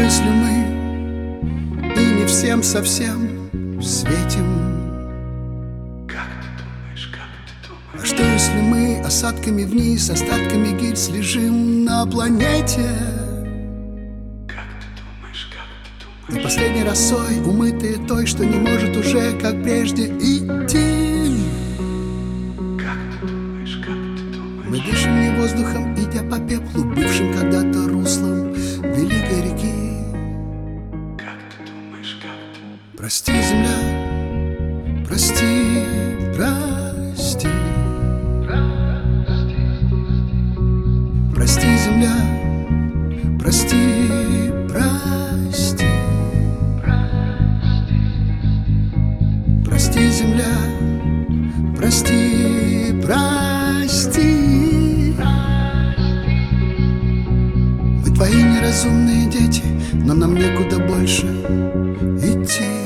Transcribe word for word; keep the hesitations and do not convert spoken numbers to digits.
если мы и не всем совсем светим? Как ты думаешь, как ты думаешь? А что если мы осадками вниз, остатками гильз лежим на планете? Как ты думаешь, как ты И думаешь? последней росой, умытые той, что не может уже, как прежде, идти. Как ты думаешь, как ты думаешь? Мы дышим не воздухом, идя по пеплу, бывшим когда-то руслом великой реки. Как ты думаешь, как ты? Прости, земля, прости, прости. Прости, земля, прости, прости. Прости, земля, прости, прости. Мы твои неразумные дети, но нам некуда больше идти.